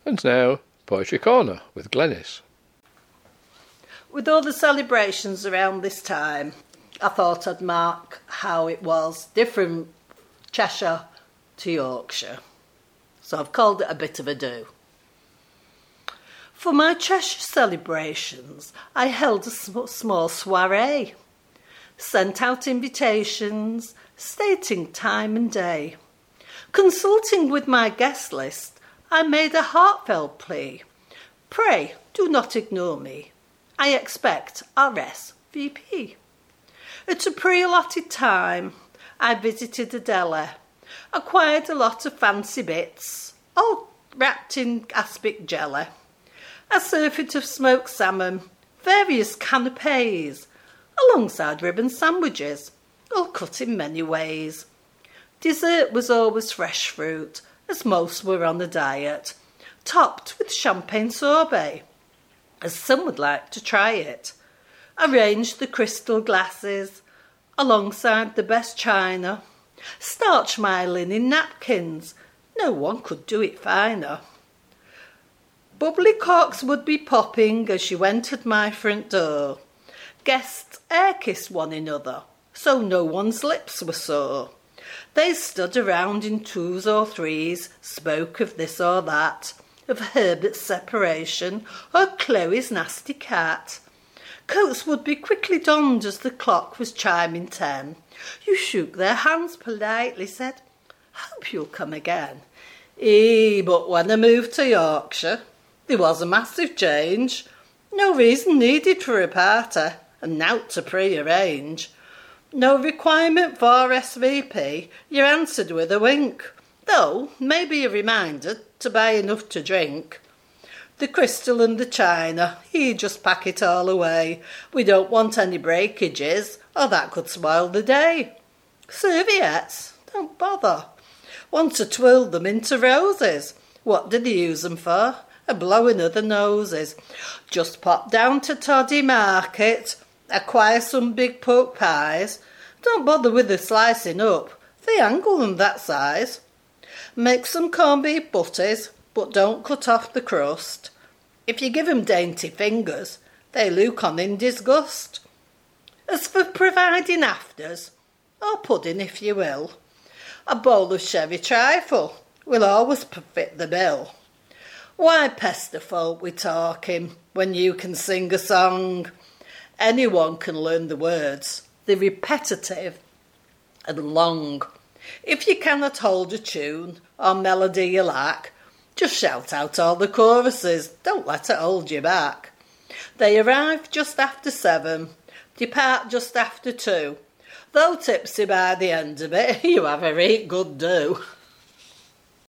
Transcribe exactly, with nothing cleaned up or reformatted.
And now, Poetry Corner with Glenys. With all the celebrations around this time, I thought I'd mark how it was different Cheshire to Yorkshire. So I've called it a bit of a do. For my Cheshire celebrations, I held a sm- small soiree, sent out invitations stating time and day. Consulting with my guest list, I made a heartfelt plea. Pray, do not ignore me. I expect R S V P. At a pre-allotted time, I visited a deli, acquired a lot of fancy bits, all wrapped in aspic jelly, a surfeit of smoked salmon, various canapes, alongside ribbon sandwiches, all cut in many ways. Dessert was always fresh fruit, as most were on a diet, topped with champagne sorbet, as some would like to try it. Arranged the crystal glasses, alongside the best china, starched my linen napkins, no one could do it finer. Bubbly corks would be popping as you entered my front door. Guests air-kissed one another, so no one's lips were sore. They stood around in twos or threes, spoke of this or that, of Herbert's separation or Chloe's nasty cat. Coats would be quickly donned as the clock was chiming ten. You shook their hands politely, said, "Hope you'll come again." Eh, but when I moved to Yorkshire, there was a massive change. No reason needed for a party, and naught to pre-arrange. No requirement for R S V P, you answered with a wink, though maybe a reminder to buy enough to drink. The crystal and the china, you just pack it all away. We don't want any breakages, or that could spoil the day. Serviettes, don't bother. Want to twirl them into roses. What do they use them for? A blowing of the noses. Just pop down to Toddy Market, acquire some big pork pies. Don't bother with the slicing up, they angle them that size. Make some corned beef butties, but don't cut off the crust. If you give 'em dainty fingers, they look on in disgust. As for providing afters, or pudding if you will, a bowl of sherry trifle will always fit the bill. Why pester folk with talking when you can sing a song? Anyone can learn the words, they're repetitive and long. If you cannot hold a tune or melody you lack, just shout out all the choruses, don't let it hold you back. They arrive just after seven, depart just after two. Though tipsy by the end of it, you have a right good do.